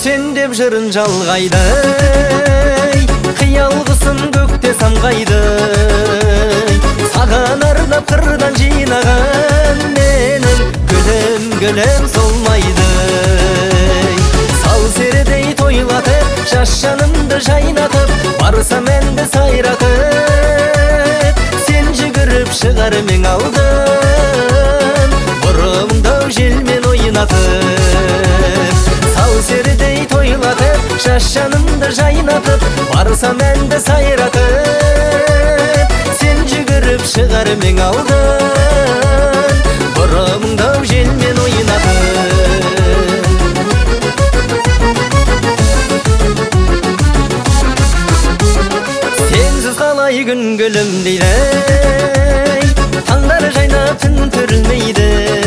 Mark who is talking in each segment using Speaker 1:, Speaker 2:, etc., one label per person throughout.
Speaker 1: Sen деп жырын жалғайды, қиялғысын көкте самғайды. Саған арнап қырдан жинаған менің гүлім солмайды. Сал серідей тойлатып, жас жанымды жайнатып, барсам әнді сайратып, сен жүгіріп шығар мен алдым, бұрымдау желмен ойнатып. Сал серідей тойлатып, жас жанымды жайнатып, барсам әнді сайратып, сен жүгіріп шығар мен алдым, бұрымдау желмен ойнатып. Сенсіз қалай күн гүлім дейді, таңдар жайнап түн түрілмейді.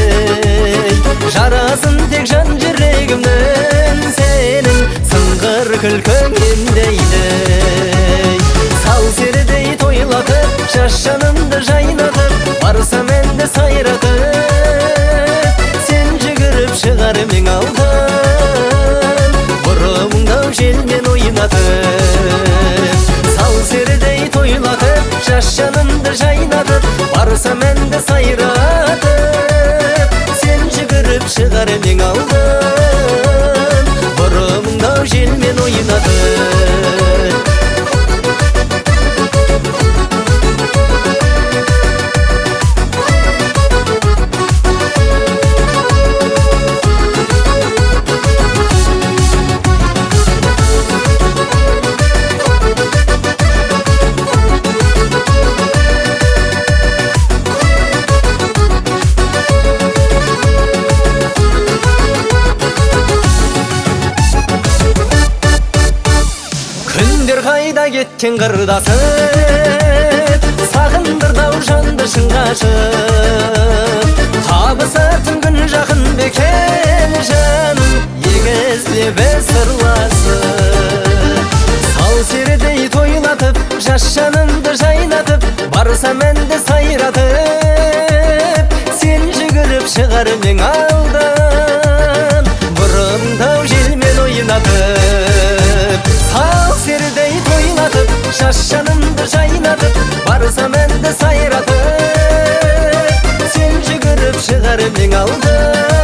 Speaker 1: Жарасын тек жан жүрегімнің, сенің сыңғыр күлкің емдейді. Сал серідей тойлатып, жас жанымды жайнатып, барсам әнді сайратып, сен жүгіріп шығар мен алдым, бұрымдау желмен ойнатып. Сал серідей тойлатып, жас жанымды жайнатып, барсам әнді сайратып, сен жүгіріп шығар мен алдым, бұрымдау желмен ойнатып. Қайда кеткен қырдасып, сағындырдау жанды шын қашып. Табысатын күн жақын бекен жаным, егізлеп сырласып. Сал серідей тойлатып, жас жанымды жайнатып, барсам әнді сайратып, сен жүгіріп шығар мен алдым, бұрымдау желмен ойнатып. Сал серідей тойлатып, жас жанымды жайнатып, барсам әнді сайратып, сен жүгіріп шығар мен алдым,